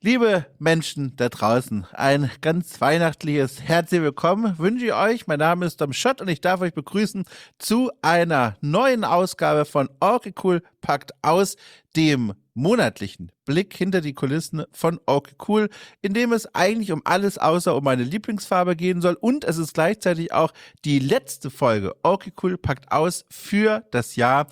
Liebe Menschen da draußen, ein ganz weihnachtliches Herzlich Willkommen wünsche ich euch. Mein Name ist Dom Schott und ich darf euch begrüßen zu einer neuen Ausgabe von Okay Cool packt aus, dem monatlichen Blick hinter die Kulissen von Okay Cool, in dem es eigentlich um alles außer um meine Lieblingsfarbe gehen soll, und es ist gleichzeitig auch die letzte Folge Okay Cool packt aus für das Jahr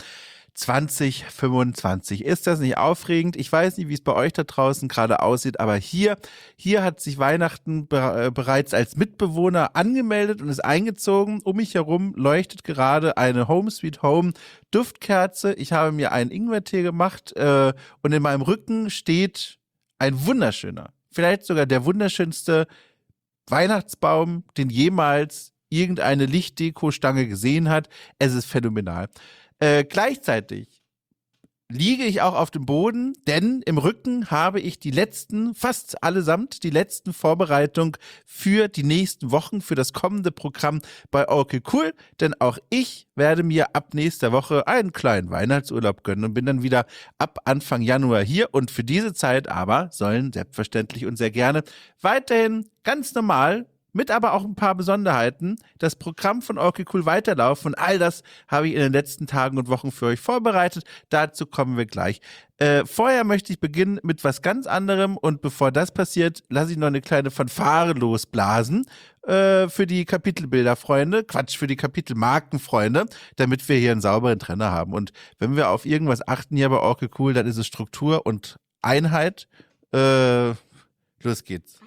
2025. Ist das nicht aufregend? Ich weiß nicht, wie es bei euch da draußen gerade aussieht, aber hier hat sich Weihnachten bereits als Mitbewohner angemeldet und ist eingezogen. Um mich herum leuchtet gerade eine Home Sweet Home Duftkerze. Ich habe mir einen Ingwertee gemacht und in meinem Rücken steht ein wunderschöner, vielleicht sogar der wunderschönste Weihnachtsbaum, den jemals irgendeine Lichtdeko-Stange gesehen hat. Es ist phänomenal. Gleichzeitig liege ich auch auf dem Boden, denn im Rücken habe ich fast allesamt die letzten Vorbereitungen für die nächsten Wochen, für das kommende Programm bei Okay Cool, denn auch ich werde mir ab nächster Woche einen kleinen Weihnachtsurlaub gönnen und bin dann wieder ab Anfang Januar hier, und für diese Zeit aber sollen selbstverständlich und sehr gerne weiterhin ganz normal, mit aber auch ein paar Besonderheiten, das Programm von Okay Cool weiterlaufen, und all das habe ich in den letzten Tagen und Wochen für euch vorbereitet. Dazu kommen wir gleich. Vorher möchte ich beginnen mit was ganz anderem, und bevor das passiert, lasse ich noch eine kleine Fanfare losblasen für die Kapitelbilderfreunde, für die Kapitelmarkenfreunde, damit wir hier einen sauberen Trenner haben. Und wenn wir auf irgendwas achten hier bei Okay Cool, dann ist es Struktur und Einheit. Los geht's.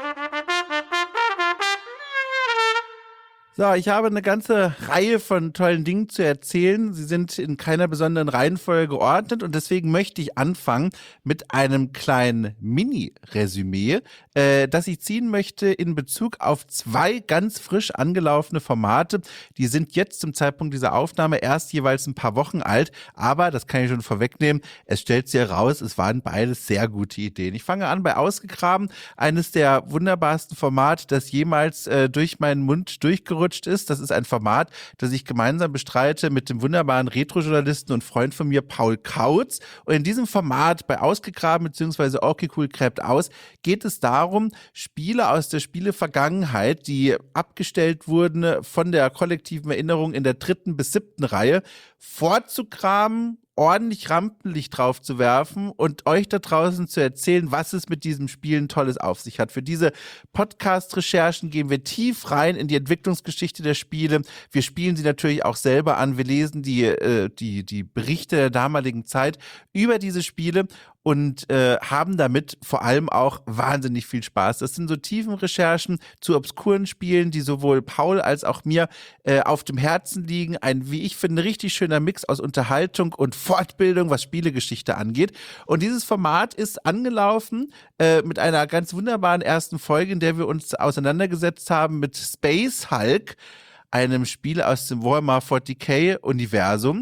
So, ich habe eine ganze Reihe von tollen Dingen zu erzählen. Sie sind in keiner besonderen Reihenfolge geordnet, und deswegen möchte ich anfangen mit einem kleinen Mini-Resümee, das ich ziehen möchte in Bezug auf zwei ganz frisch angelaufene Formate. Die sind jetzt zum Zeitpunkt dieser Aufnahme erst jeweils ein paar Wochen alt, aber das kann ich schon vorwegnehmen, es stellt sich heraus, es waren beides sehr gute Ideen. Ich fange an bei Ausgegraben, eines der wunderbarsten Formate, das jemals durch meinen Mund durchgerutscht ist. Das ist ein Format, das ich gemeinsam bestreite mit dem wunderbaren Retro-Journalisten und Freund von mir, Paul Kautz. Und in diesem Format bei Ausgegraben bzw. Okay Cool gräbt aus, geht es darum, Spiele aus der Spielevergangenheit, die abgestellt wurden von der kollektiven Erinnerung in der 3. bis 7. Reihe, vorzugraben, ordentlich Rampenlicht drauf zu werfen und euch da draußen zu erzählen, was es mit diesem Spielen Tolles auf sich hat. Für diese Podcast-Recherchen gehen wir tief rein in die Entwicklungsgeschichte der Spiele. Wir spielen sie natürlich auch selber an. Wir lesen die Berichte der damaligen Zeit über diese Spiele und haben damit vor allem auch wahnsinnig viel Spaß. Das sind so Tiefenrecherchen zu obskuren Spielen, die sowohl Paul als auch mir auf dem Herzen liegen. Ein, wie ich finde, richtig schöner Mix aus Unterhaltung und Fortbildung, was Spielegeschichte angeht. Und dieses Format ist angelaufen mit einer ganz wunderbaren ersten Folge, in der wir uns auseinandergesetzt haben mit Space Hulk, einem Spiel aus dem Warhammer 40k-Universum.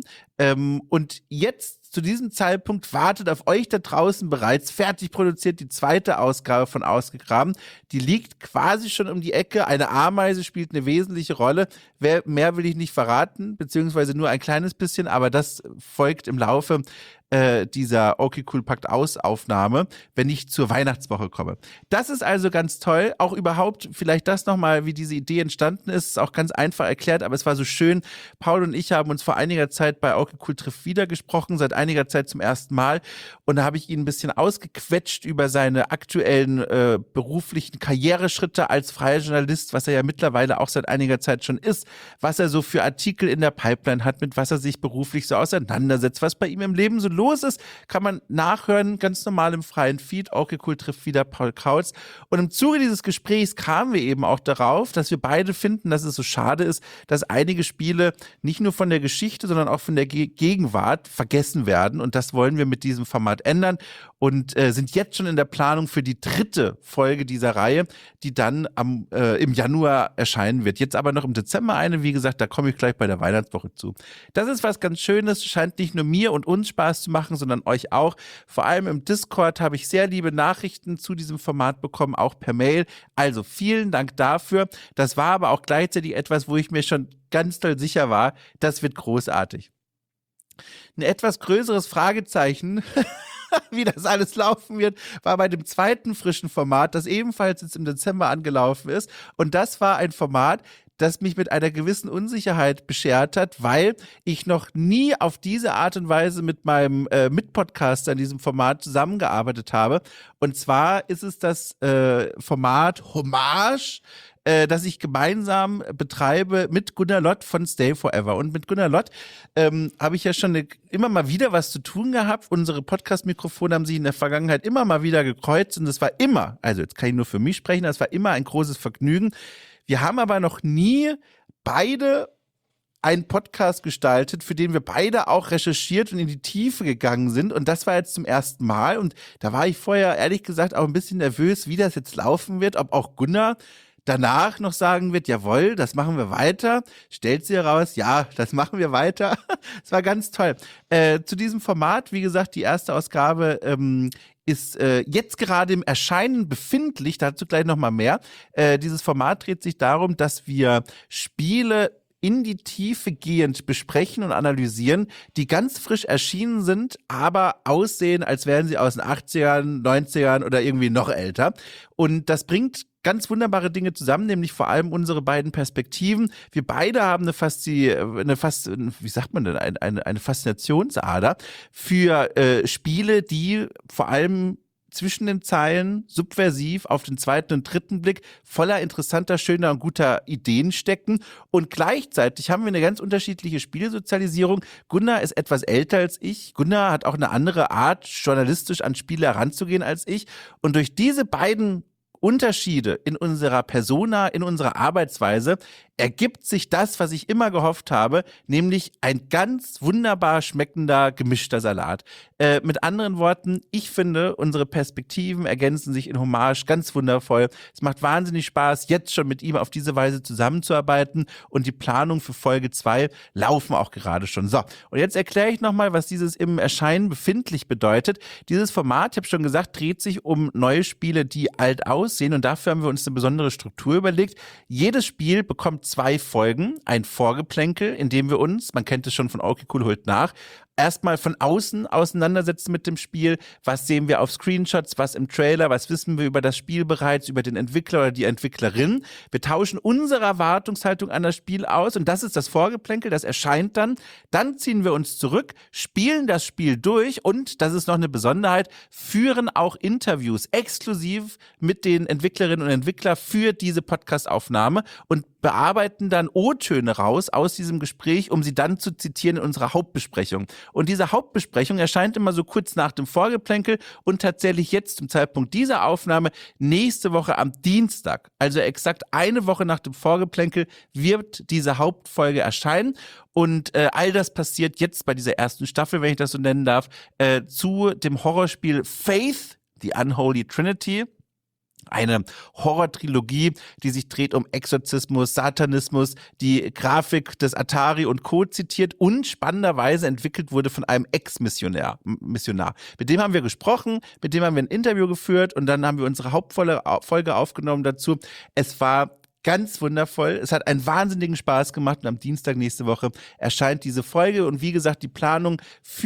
Und jetzt zu diesem Zeitpunkt wartet auf euch da draußen bereits fertig produziert die zweite Ausgabe von Ausgegraben. Die liegt quasi schon um die Ecke. Eine Ameise spielt eine wesentliche Rolle. Mehr will ich nicht verraten, beziehungsweise nur ein kleines bisschen, aber das folgt im Laufe dieser Okay Cool packt aus Aufnahme, wenn ich zur Weihnachtswoche komme. Das ist also ganz toll. Auch überhaupt, vielleicht das nochmal, wie diese Idee entstanden ist, ist auch ganz einfach erklärt, aber es war so schön. Paul und ich haben uns vor einiger Zeit bei Okay Cool trifft wieder gesprochen, seit einiger Zeit zum ersten Mal. Und da habe ich ihn ein bisschen ausgequetscht über seine aktuellen beruflichen Karriereschritte als freier Journalist, was er ja mittlerweile auch seit einiger Zeit schon ist, was er so für Artikel in der Pipeline hat, mit was er sich beruflich so auseinandersetzt, was bei ihm im Leben so los ist, kann man nachhören, ganz normal im freien Feed. Okay Cool trifft wieder Paul Kautz. Und im Zuge dieses Gesprächs kamen wir eben auch darauf, dass wir beide finden, dass es so schade ist, dass einige Spiele nicht nur von der Geschichte, sondern auch von der Gegenwart vergessen werden. Und das wollen wir mit diesem Format ändern und sind jetzt schon in der Planung für die 3. Folge dieser Reihe, die dann im Januar erscheinen wird. Jetzt aber noch im Dezember eine, wie gesagt, da komme ich gleich bei der Weihnachtswoche zu. Das ist was ganz Schönes, scheint nicht nur mir und uns Spaß zu machen, sondern euch auch. Vor allem im Discord habe ich sehr liebe Nachrichten zu diesem Format bekommen, auch per Mail. Also vielen Dank dafür. Das war aber auch gleichzeitig etwas, wo ich mir schon ganz doll sicher war, das wird großartig. Ein etwas größeres Fragezeichen wie das alles laufen wird, war bei dem zweiten frischen Format, das ebenfalls jetzt im Dezember angelaufen ist. Und das war ein Format, das mich mit einer gewissen Unsicherheit beschert hat, weil ich noch nie auf diese Art und Weise mit meinem Mitpodcaster in diesem Format zusammengearbeitet habe. Und zwar ist es das Format Hommage, das ich gemeinsam betreibe mit Gunnar Lott von Stay Forever. Und mit Gunnar Lott habe ich ja schon immer mal wieder was zu tun gehabt. Unsere Podcast-Mikrofone haben sich in der Vergangenheit immer mal wieder gekreuzt und es war immer, also jetzt kann ich nur für mich sprechen, das war immer ein großes Vergnügen. Wir haben aber noch nie beide einen Podcast gestaltet, für den wir beide auch recherchiert und in die Tiefe gegangen sind. Und das war jetzt zum ersten Mal. Und da war ich vorher ehrlich gesagt auch ein bisschen nervös, wie das jetzt laufen wird, ob auch Gunnar danach noch sagen wird, jawohl, das machen wir weiter. Stellt sie heraus, ja, das machen wir weiter. Es war ganz toll. Zu diesem Format, wie gesagt, die erste Ausgabe ist jetzt gerade im Erscheinen befindlich, dazu gleich nochmal mehr. Dieses Format dreht sich darum, dass wir Spiele in die Tiefe gehend besprechen und analysieren, die ganz frisch erschienen sind, aber aussehen, als wären sie aus den 80ern, 90ern oder irgendwie noch älter. Und das bringt ganz wunderbare Dinge zusammen, nämlich vor allem unsere beiden Perspektiven. Wir beide haben eine Faszinationsader für Spiele, die vor allem zwischen den Zeilen subversiv auf den zweiten und dritten Blick voller interessanter, schöner und guter Ideen stecken. Und gleichzeitig haben wir eine ganz unterschiedliche Spielesozialisierung. Gunnar ist etwas älter als ich. Gunnar hat auch eine andere Art, journalistisch an Spiele heranzugehen als ich. Und durch diese beiden Unterschiede in unserer Persona, in unserer Arbeitsweise ergibt sich das, was ich immer gehofft habe, nämlich ein ganz wunderbar schmeckender, gemischter Salat. Mit anderen Worten, ich finde, unsere Perspektiven ergänzen sich in Hommage ganz wundervoll. Es macht wahnsinnig Spaß, jetzt schon mit ihm auf diese Weise zusammenzuarbeiten und die Planung für Folge 2 laufen auch gerade schon. So, und jetzt erkläre ich nochmal, was dieses im Erscheinen befindlich bedeutet. Dieses Format, ich habe schon gesagt, dreht sich um neue Spiele, die alt aussehen und dafür haben wir uns eine besondere Struktur überlegt. Jedes Spiel bekommt 2 Folgen, ein Vorgeplänkel, in dem wir uns, man kennt es schon von Okay Cool holt nach, erstmal von außen auseinandersetzen mit dem Spiel. Was sehen wir auf Screenshots, was im Trailer, was wissen wir über das Spiel bereits, über den Entwickler oder die Entwicklerin. Wir tauschen unsere Erwartungshaltung an das Spiel aus und das ist das Vorgeplänkel, das erscheint dann. Dann ziehen wir uns zurück, spielen das Spiel durch und, das ist noch eine Besonderheit, führen auch Interviews exklusiv mit den Entwicklerinnen und Entwicklern für diese Podcast-Aufnahme und bearbeiten dann O-Töne raus aus diesem Gespräch, um sie dann zu zitieren in unserer Hauptbesprechung. Und diese Hauptbesprechung erscheint immer so kurz nach dem Vorgeplänkel und tatsächlich jetzt zum Zeitpunkt dieser Aufnahme nächste Woche am Dienstag, also exakt eine Woche nach dem Vorgeplänkel, wird diese Hauptfolge erscheinen. Und all das passiert jetzt bei dieser ersten Staffel, wenn ich das so nennen darf, zu dem Horrorspiel Faith, die Unholy Trinity. Eine Horror-Trilogie, die sich dreht um Exorzismus, Satanismus, die Grafik des Atari und Co. zitiert und spannenderweise entwickelt wurde von einem Ex-Missionar. Mit dem haben wir gesprochen, mit dem haben wir ein Interview geführt und dann haben wir unsere Hauptfolge aufgenommen dazu. Es war ganz wundervoll. Es hat einen wahnsinnigen Spaß gemacht und am Dienstag nächste Woche erscheint diese Folge. Und wie gesagt, die Planung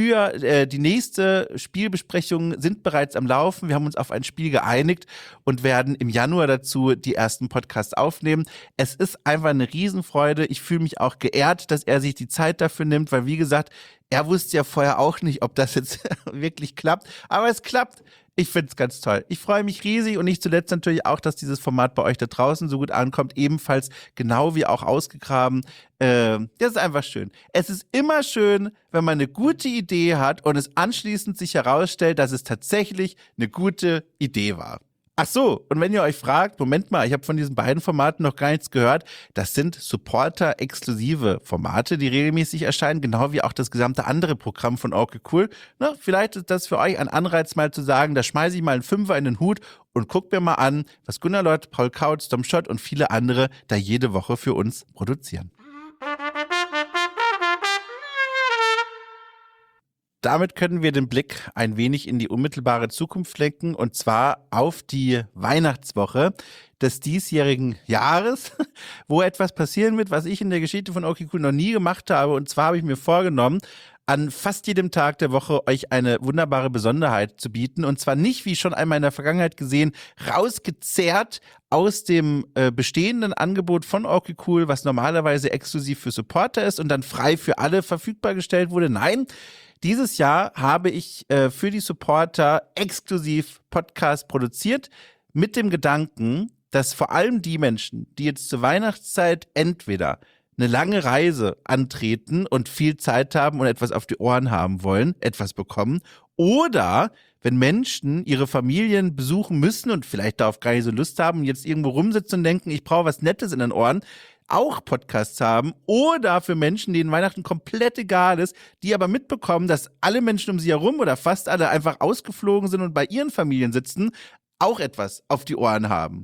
für die nächste Spielbesprechung sind bereits am Laufen. Wir haben uns auf ein Spiel geeinigt und werden im Januar dazu die ersten Podcasts aufnehmen. Es ist einfach eine Riesenfreude. Ich fühle mich auch geehrt, dass er sich die Zeit dafür nimmt, weil wie gesagt, er wusste ja vorher auch nicht, ob das jetzt wirklich klappt. Aber es klappt. Ich finde es ganz toll. Ich freue mich riesig und nicht zuletzt natürlich auch, dass dieses Format bei euch da draußen so gut ankommt. Ebenfalls genau wie auch ausgegraben. Das ist einfach schön. Es ist immer schön, wenn man eine gute Idee hat und es anschließend sich herausstellt, dass es tatsächlich eine gute Idee war. Ach so, und wenn ihr euch fragt, Moment mal, ich habe von diesen beiden Formaten noch gar nichts gehört, das sind Supporter-exklusive Formate, die regelmäßig erscheinen, genau wie auch das gesamte andere Programm von Okay Cool. Na, vielleicht ist das für euch ein Anreiz mal zu sagen, da schmeiße ich mal einen Fünfer in den Hut und guckt mir mal an, was Gunnar Lott, Paul Kautz, Tom Schott und viele andere da jede Woche für uns produzieren. Damit können wir den Blick ein wenig in die unmittelbare Zukunft lenken und zwar auf die Weihnachtswoche des diesjährigen Jahres, wo etwas passieren wird, was ich in der Geschichte von Okay Cool noch nie gemacht habe. Und zwar habe ich mir vorgenommen, an fast jedem Tag der Woche euch eine wunderbare Besonderheit zu bieten. Und zwar nicht, wie schon einmal in der Vergangenheit gesehen, rausgezerrt aus dem bestehenden Angebot von okay Cool, was normalerweise exklusiv für Supporter ist und dann frei für alle verfügbar gestellt wurde. Nein, dieses Jahr habe ich für die Supporter exklusiv Podcast produziert mit dem Gedanken, dass vor allem die Menschen, die jetzt zur Weihnachtszeit entweder eine lange Reise antreten und viel Zeit haben und etwas auf die Ohren haben wollen, etwas bekommen, oder wenn Menschen ihre Familien besuchen müssen und vielleicht darauf gar nicht so Lust haben und jetzt irgendwo rumsitzen und denken, ich brauche was Nettes in den Ohren, auch Podcasts haben, oder für Menschen, denen Weihnachten komplett egal ist, die aber mitbekommen, dass alle Menschen um sie herum oder fast alle einfach ausgeflogen sind und bei ihren Familien sitzen, auch etwas auf die Ohren haben.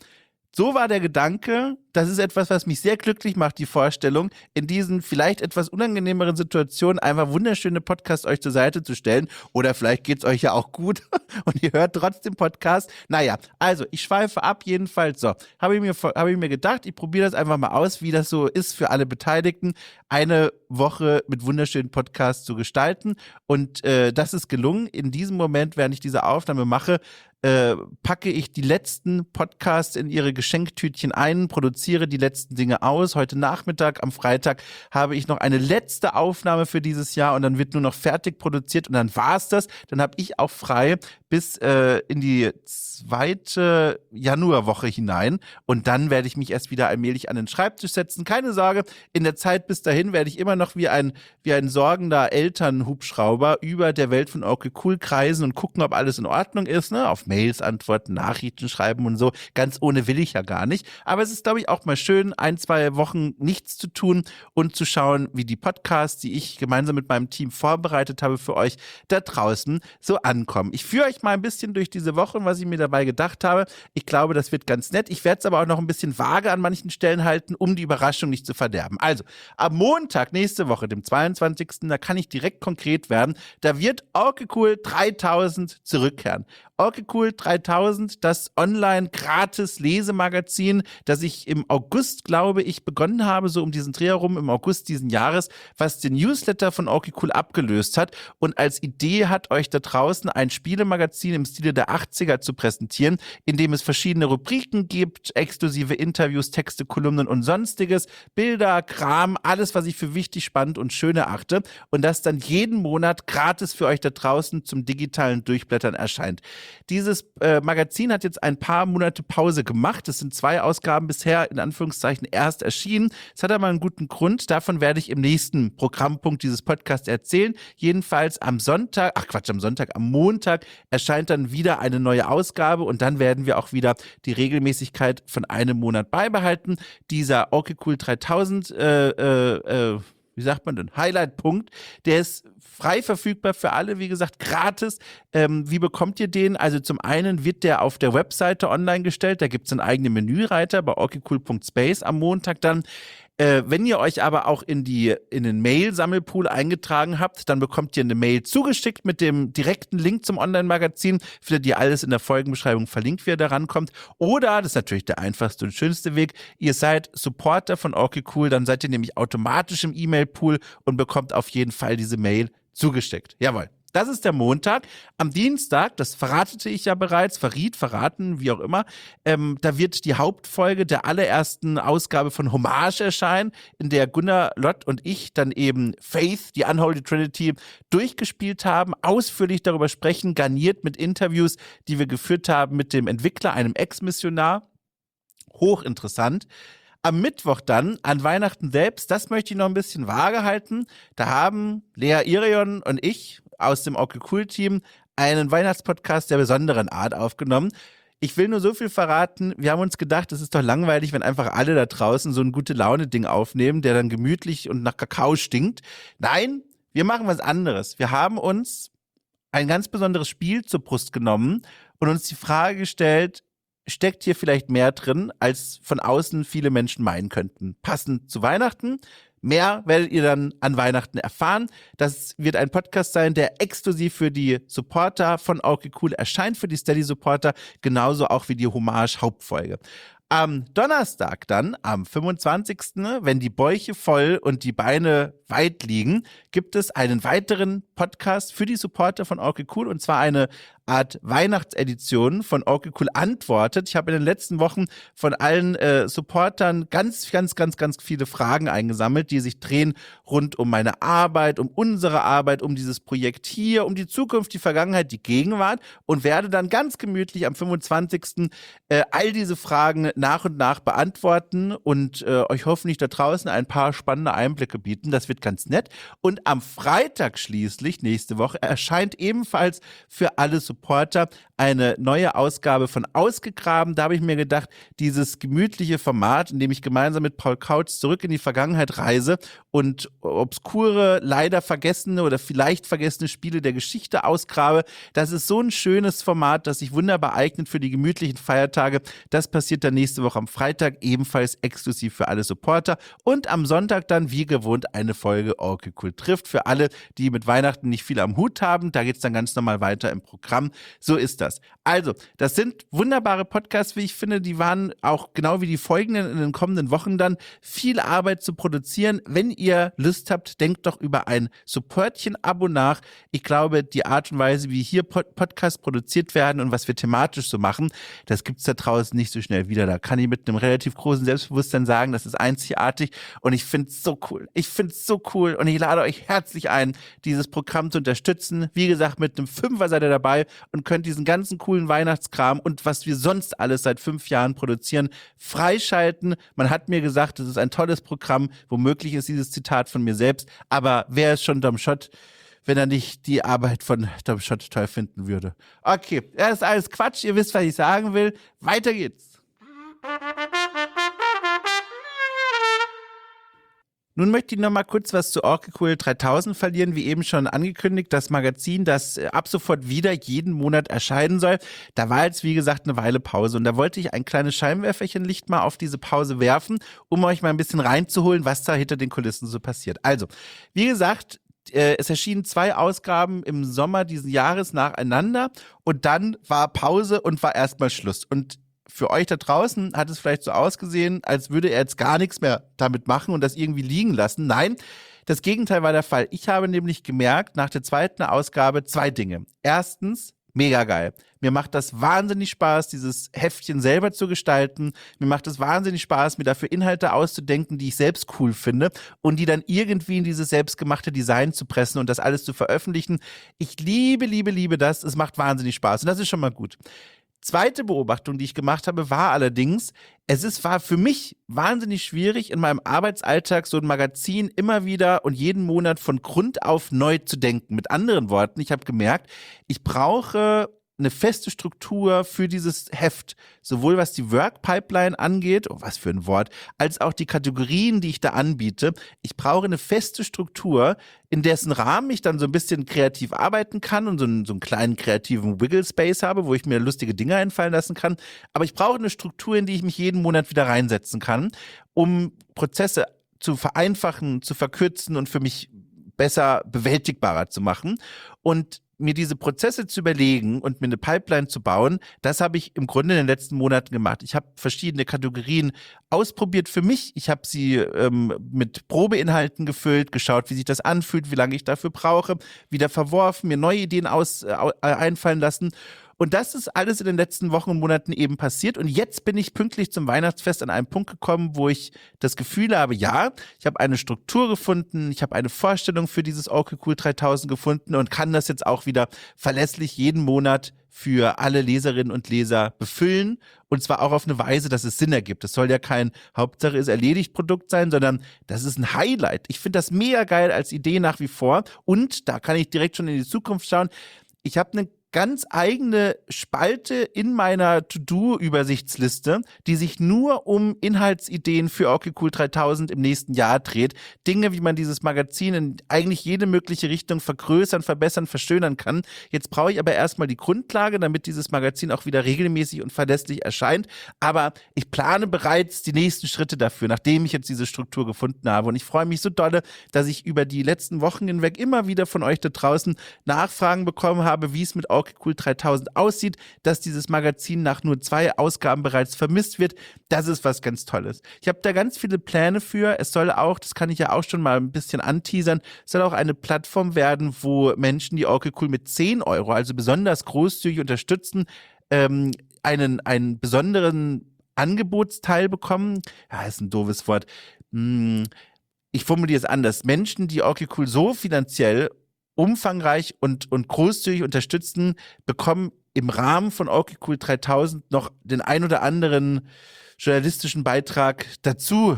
So war der Gedanke. Das ist etwas, was mich sehr glücklich macht, die Vorstellung, in diesen vielleicht etwas unangenehmeren Situationen einfach wunderschöne Podcasts euch zur Seite zu stellen. Oder vielleicht geht's euch ja auch gut und ihr hört trotzdem Podcast. Naja, also ich schweife ab, jedenfalls so. Habe ich mir gedacht, ich probiere das einfach mal aus, wie das so ist für alle Beteiligten, eine Woche mit wunderschönen Podcasts zu gestalten. Und das ist gelungen. In diesem Moment, während ich diese Aufnahme mache, packe ich die letzten Podcasts in ihre Geschenktütchen ein, produziere die letzten Dinge aus. Heute Nachmittag, am Freitag, habe ich noch eine letzte Aufnahme für dieses Jahr und dann wird nur noch fertig produziert und dann war's das. Dann habe ich auch frei bis in die zweite Januarwoche hinein und dann werde ich mich erst wieder allmählich an den Schreibtisch setzen. Keine Sorge, in der Zeit bis dahin werde ich immer noch wie ein sorgender Elternhubschrauber über der Welt von okay Cool kreisen und gucken, ob alles in Ordnung ist, ne? Auf Mails antworten, Nachrichten schreiben und so. Ganz ohne will ich ja gar nicht. Aber es ist, glaube ich, auch mal schön, 1-2 Wochen nichts zu tun und zu schauen, wie die Podcasts, die ich gemeinsam mit meinem Team vorbereitet habe für euch, da draußen so ankommen. Ich führe euch mal ein bisschen durch diese Woche und was ich mir dabei gedacht habe. Ich glaube, das wird ganz nett. Ich werde es aber auch noch ein bisschen vage an manchen Stellen halten, um die Überraschung nicht zu verderben. Also, am Montag nächste Woche, dem 22., da kann ich direkt konkret werden, da wird okay Cool 3000 zurückkehren. Okay Cool 3000, das Online-Gratis-Lesemagazin, das ich im August, glaube ich, begonnen habe, so um diesen Dreh herum, im August diesen Jahres, was den Newsletter von okay Cool abgelöst hat und als Idee hat, euch da draußen ein Spielemagazin im Stile der 80er zu präsentieren, in dem es verschiedene Rubriken gibt, exklusive Interviews, Texte, Kolumnen und sonstiges, Bilder, Kram, alles, was ich für wichtig, spannend und schön erachte und das dann jeden Monat gratis für euch da draußen zum digitalen Durchblättern erscheint. Dieses Magazin hat jetzt ein paar Monate Pause gemacht. Es sind 2 Ausgaben bisher in Anführungszeichen erst erschienen. Es hat aber einen guten Grund. Davon werde ich im nächsten Programmpunkt dieses Podcasts erzählen. Jedenfalls am Montag erscheint dann wieder eine neue Ausgabe und dann werden wir auch wieder die Regelmäßigkeit von einem Monat beibehalten. Dieser okay Cool 3000 wie sagt man denn, Highlight-Punkt, der ist frei verfügbar für alle, wie gesagt, gratis. Wie bekommt ihr den? Also zum einen wird der auf der Webseite online gestellt, da gibt es einen eigenen Menüreiter bei okaycool.space am Montag dann. Wenn ihr euch aber auch in den Mail-Sammelpool eingetragen habt, dann bekommt ihr eine Mail zugeschickt mit dem direkten Link zum Online-Magazin. Findet ihr alles in der Folgenbeschreibung verlinkt, wie ihr da rankommt. Oder, das ist natürlich der einfachste und schönste Weg, ihr seid Supporter von okay Cool, dann seid ihr nämlich automatisch im E-Mail-Pool und bekommt auf jeden Fall diese Mail zugeschickt. Jawohl. Das ist der Montag. Am Dienstag, das verratete ich ja bereits, verraten, wie auch immer, da wird die Hauptfolge der allerersten Ausgabe von Hommage erscheinen, in der Gunnar Lott und ich dann eben Faith, die Unholy Trinity, durchgespielt haben, ausführlich darüber sprechen, garniert mit Interviews, die wir geführt haben mit dem Entwickler, einem Ex-Missionar. Hochinteressant. Am Mittwoch dann, an Weihnachten selbst, das möchte ich noch ein bisschen vage halten, da haben Lea Irion und ich aus dem okay Cool Team einen Weihnachtspodcast der besonderen Art aufgenommen. Ich will nur so viel verraten, wir haben uns gedacht, es ist doch langweilig, wenn einfach alle da draußen so ein Gute-Laune-Ding aufnehmen, der dann gemütlich und nach Kakao stinkt. Nein, wir machen was anderes. Wir haben uns ein ganz besonderes Spiel zur Brust genommen und uns die Frage gestellt, steckt hier vielleicht mehr drin, als von außen viele Menschen meinen könnten. Passend zu Weihnachten. Mehr werdet ihr dann an Weihnachten erfahren. Das wird ein Podcast sein, der exklusiv für die Supporter von okay Cool erscheint, für die Steady-Supporter, genauso auch wie die Hommage-Hauptfolge. Am Donnerstag dann, am 25., wenn die Bäuche voll und die Beine weit liegen, gibt es einen weiteren Podcast für die Supporter von Okay Cool, und zwar eine Art Weihnachtsedition von Okay Cool antwortet. Ich habe in den letzten Wochen von allen Supportern ganz viele Fragen eingesammelt, die sich drehen rund um meine Arbeit, um unsere Arbeit, um dieses Projekt hier, um die Zukunft, die Vergangenheit, die Gegenwart, und werde dann ganz gemütlich am 25. All diese Fragen nach und nach beantworten und euch hoffentlich da draußen ein paar spannende Einblicke bieten. Das wird ganz nett. Und am Freitag schließlich, nächste Woche, erscheint ebenfalls für alle Supporter eine neue Ausgabe von Ausgegraben. Da habe ich mir gedacht, dieses gemütliche Format, in dem ich gemeinsam mit Paul Kautz zurück in die Vergangenheit reise und obskure, leider vergessene oder vielleicht vergessene Spiele der Geschichte ausgrabe, das ist so ein schönes Format, das sich wunderbar eignet für die gemütlichen Feiertage. Das passiert dann nächste Woche am Freitag, ebenfalls exklusiv für alle Supporter. Und am Sonntag dann, wie gewohnt, eine Folge Okay Cool trifft für alle, die mit Weihnachten nicht viel am Hut haben. Da geht es dann ganz normal weiter im Programm. So ist das. Also, das sind wunderbare Podcasts, wie ich finde. Die waren auch genau wie die folgenden in den kommenden Wochen dann viel Arbeit zu produzieren. Wenn ihr Lust habt, denkt doch über ein Supportchen-Abo nach. Ich glaube, die Art und Weise, wie hier Podcasts produziert werden und was wir thematisch so machen, das gibt's da draußen nicht so schnell wieder. Da kann ich mit einem relativ großen Selbstbewusstsein sagen, das ist einzigartig und ich finde es so cool. Ich finde es so cool und ich lade euch herzlich ein, dieses Programm zu unterstützen. Wie gesagt, mit einem Fünfer seid ihr dabei und könnt diesen ganzen coolen Weihnachtskram und was wir sonst alles seit 5 Jahren produzieren, freischalten. Man hat mir gesagt, es ist ein tolles Programm. Womöglich ist dieses Zitat von mir selbst, aber wer ist schon Dom Schott, wenn er nicht die Arbeit von Dom Schott toll finden würde? Okay, das ist alles Quatsch. Ihr wisst, was ich sagen will. Weiter geht's. Nun möchte ich noch mal kurz was zu Okay Cool 3000 verlieren, wie eben schon angekündigt, das Magazin, das ab sofort wieder jeden Monat erscheinen soll. Da war jetzt, wie gesagt, eine Weile Pause und da wollte ich ein kleines Scheinwerferchenlicht mal auf diese Pause werfen, um euch mal ein bisschen reinzuholen, was da hinter den Kulissen so passiert. Also, wie gesagt, es erschienen 2 Ausgaben im Sommer diesen Jahres nacheinander und dann war Pause und war erstmal Schluss. Und für euch da draußen hat es vielleicht so ausgesehen, als würde er jetzt gar nichts mehr damit machen und das irgendwie liegen lassen. Nein, das Gegenteil war der Fall. Ich habe nämlich gemerkt, nach der 2. Ausgabe 2 Dinge. Erstens, mega geil. Mir macht das wahnsinnig Spaß, dieses Heftchen selber zu gestalten. Mir macht es wahnsinnig Spaß, mir dafür Inhalte auszudenken, die ich selbst cool finde und die dann irgendwie in dieses selbstgemachte Design zu pressen und das alles zu veröffentlichen. Ich liebe das. Es macht wahnsinnig Spaß und das ist schon mal gut. Zweite Beobachtung, die ich gemacht habe, war allerdings, war für mich wahnsinnig schwierig, in meinem Arbeitsalltag so ein Magazin immer wieder und jeden Monat von Grund auf neu zu denken. Mit anderen Worten, ich habe gemerkt, ich brauche eine feste Struktur für dieses Heft, sowohl was die Work-Pipeline angeht, oh, was für ein Wort, als auch die Kategorien, die ich da anbiete. Ich brauche eine feste Struktur, in dessen Rahmen ich dann so ein bisschen kreativ arbeiten kann und so einen kleinen kreativen Wiggle Space habe, wo ich mir lustige Dinge einfallen lassen kann. Aber ich brauche eine Struktur, in die ich mich jeden Monat wieder reinsetzen kann, um Prozesse zu vereinfachen, zu verkürzen und für mich besser bewältigbarer zu machen. Und mir diese Prozesse zu überlegen und mir eine Pipeline zu bauen, das habe ich im Grunde in den letzten Monaten gemacht. Ich habe verschiedene Kategorien ausprobiert für mich. Ich habe sie mit Probeinhalten gefüllt, geschaut, wie sich das anfühlt, wie lange ich dafür brauche, wieder verworfen, mir neue Ideen einfallen lassen. Und das ist alles in den letzten Wochen und Monaten eben passiert. Und jetzt bin ich pünktlich zum Weihnachtsfest an einen Punkt gekommen, wo ich das Gefühl habe, ja, ich habe eine Struktur gefunden, ich habe eine Vorstellung für dieses Okay Cool 3000 gefunden und kann das jetzt auch wieder verlässlich jeden Monat für alle Leserinnen und Leser befüllen. Und zwar auch auf eine Weise, dass es Sinn ergibt. Es soll ja kein Hauptsache ist erledigt Produkt sein, sondern das ist ein Highlight. Ich finde das mega geil als Idee nach wie vor. Und da kann ich direkt schon in die Zukunft schauen. Ich habe eine ganz eigene Spalte in meiner To-Do-Übersichtsliste, die sich nur um Inhaltsideen für Okay Cool 3000 im nächsten Jahr dreht. Dinge, wie man dieses Magazin in eigentlich jede mögliche Richtung vergrößern, verbessern, verschönern kann. Jetzt brauche ich aber erstmal die Grundlage, damit dieses Magazin auch wieder regelmäßig und verlässlich erscheint. Aber ich plane bereits die nächsten Schritte dafür, nachdem ich jetzt diese Struktur gefunden habe. Und ich freue mich so dolle, dass ich über die letzten Wochen hinweg immer wieder von euch da draußen Nachfragen bekommen habe, wie es mit okay Cool 3000 aussieht, dass dieses Magazin nach nur 2 Ausgaben bereits vermisst wird. Das ist was ganz Tolles. Ich habe da ganz viele Pläne für. Es soll auch, das kann ich ja auch schon mal ein bisschen anteasern, es soll auch eine Plattform werden, wo Menschen, die okay Cool mit 10 Euro, also besonders großzügig unterstützen, einen besonderen Angebotsteil bekommen. Ja, ist ein doofes Wort. Ich formuliere es anders. Menschen, die okay Cool so finanziell umfangreich und großzügig unterstützen, bekommen im Rahmen von okay Cool 3000 noch den ein oder anderen journalistischen Beitrag dazu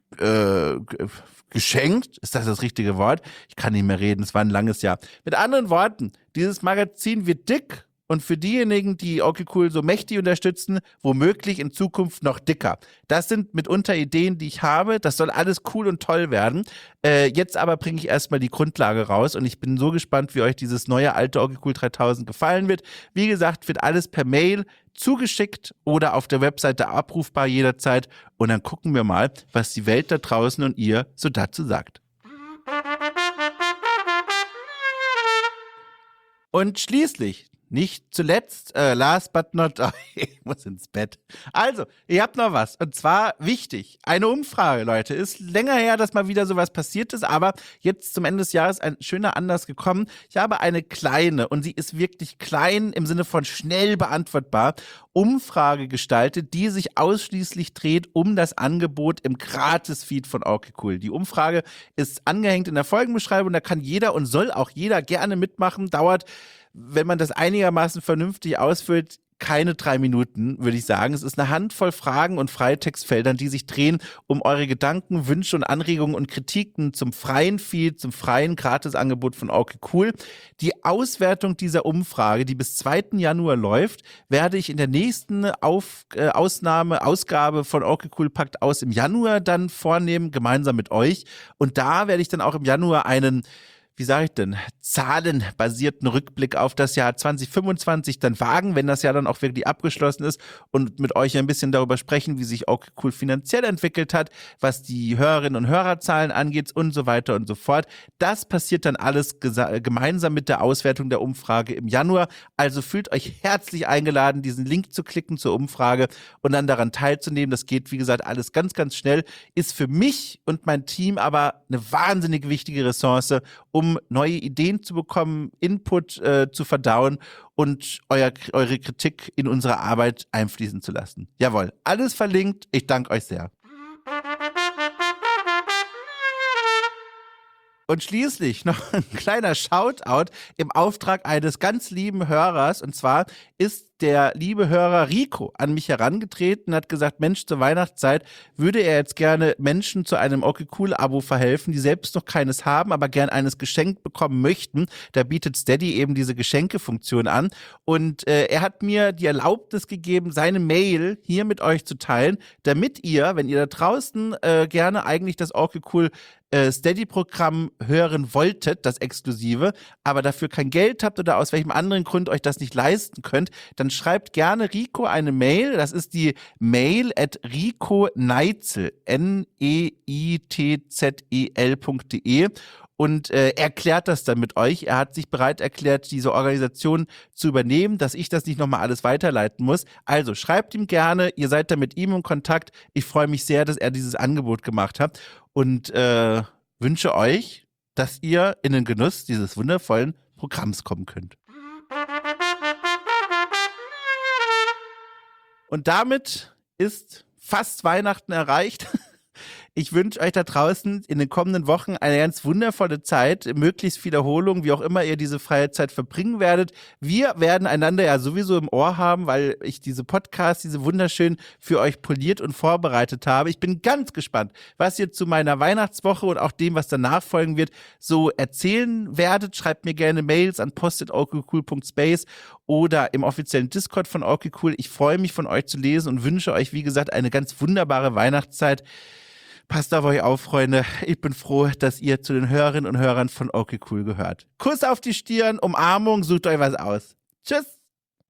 geschenkt. Ist das richtige Wort? Ich kann nicht mehr reden, es war ein langes Jahr. Mit anderen Worten, dieses Magazin wird dick und für diejenigen, die okay Cool so mächtig unterstützen, womöglich in Zukunft noch dicker. Das sind mitunter Ideen, die ich habe. Das soll alles cool und toll werden. Jetzt aber bringe ich erstmal die Grundlage raus und ich bin so gespannt, wie euch dieses neue alte okay Cool 3000 gefallen wird. Wie gesagt, wird alles per Mail zugeschickt oder auf der Webseite abrufbar jederzeit und dann gucken wir mal, was die Welt da draußen und ihr so dazu sagt. Und schließlich, nicht zuletzt, last but not, ich muss ins Bett. Also, ihr habt noch was. Und zwar wichtig, eine Umfrage, Leute. Ist länger her, dass mal wieder sowas passiert ist, aber jetzt zum Ende des Jahres ein schöner Anlass gekommen. Ich habe eine kleine, und sie ist wirklich klein im Sinne von schnell beantwortbar, Umfrage gestaltet, die sich ausschließlich dreht um das Angebot im Gratis-Feed von okay Cool. Die Umfrage ist angehängt in der Folgenbeschreibung, da kann jeder und soll auch jeder gerne mitmachen, dauert, wenn man das einigermaßen vernünftig ausfüllt, keine 3 Minuten, würde ich sagen. Es ist eine Handvoll Fragen und Freitextfeldern, die sich drehen um eure Gedanken, Wünsche und Anregungen und Kritiken zum freien Feed, zum freien Gratisangebot von okay Cool. Die Auswertung dieser Umfrage, die bis 2. Januar läuft, werde ich in der nächsten Ausgabe von okay Cool packt aus im Januar dann vornehmen, gemeinsam mit euch. Und da werde ich dann auch im Januar einen, wie sage ich denn, zahlenbasierten Rückblick auf das Jahr 2025 dann wagen, wenn das Jahr dann auch wirklich abgeschlossen ist und mit euch ein bisschen darüber sprechen, wie sich okay Cool finanziell entwickelt hat, was die Hörerinnen und Hörerzahlen angeht und so weiter und so fort. Das passiert dann alles gemeinsam mit der Auswertung der Umfrage im Januar. Also fühlt euch herzlich eingeladen, diesen Link zu klicken zur Umfrage und dann daran teilzunehmen. Das geht, wie gesagt, alles ganz, ganz schnell. Ist für mich und mein Team aber eine wahnsinnig wichtige Ressource, um neue Ideen zu bekommen, Input zu verdauen und eure Kritik in unsere Arbeit einfließen zu lassen. Jawohl, alles verlinkt. Ich danke euch sehr. Und schließlich noch ein kleiner Shoutout im Auftrag eines ganz lieben Hörers. Und zwar ist der liebe Hörer Rico an mich herangetreten und hat gesagt, Mensch, zur Weihnachtszeit würde er jetzt gerne Menschen zu einem okay Cool Abo verhelfen, die selbst noch keines haben, aber gern eines geschenkt bekommen möchten. Da bietet Steady eben diese Geschenkefunktion an. Und er hat mir die Erlaubnis gegeben, seine Mail hier mit euch zu teilen, damit ihr, wenn ihr da draußen gerne eigentlich das okay Cool Steady-Programm hören wolltet, das Exklusive, aber dafür kein Geld habt oder aus welchem anderen Grund euch das nicht leisten könnt, dann schreibt gerne Rico eine Mail. Das ist die Mail at riconeitzel, neitzel.de und erklärt das dann mit euch. Er hat sich bereit erklärt, diese Organisation zu übernehmen, dass ich das nicht nochmal alles weiterleiten muss. Also schreibt ihm gerne, ihr seid da mit ihm in Kontakt. Ich freue mich sehr, dass er dieses Angebot gemacht hat und wünsche euch, dass ihr in den Genuss dieses wundervollen Programms kommen könnt. Und damit ist fast Weihnachten erreicht. Ich wünsche euch da draußen in den kommenden Wochen eine ganz wundervolle Zeit, möglichst viel Erholung, wie auch immer ihr diese freie Zeit verbringen werdet. Wir werden einander ja sowieso im Ohr haben, weil ich diese Podcasts, diese wunderschön für euch poliert und vorbereitet habe. Ich bin ganz gespannt, was ihr zu meiner Weihnachtswoche und auch dem, was danach folgen wird, so erzählen werdet. Schreibt mir gerne Mails an post@okaycool.space oder im offiziellen Discord von okay Cool. Ich freue mich, von euch zu lesen und wünsche euch, wie gesagt, eine ganz wunderbare Weihnachtszeit. Passt auf euch auf, Freunde. Ich bin froh, dass ihr zu den Hörerinnen und Hörern von okay Cool gehört. Kuss auf die Stirn, Umarmung, sucht euch was aus. Tschüss.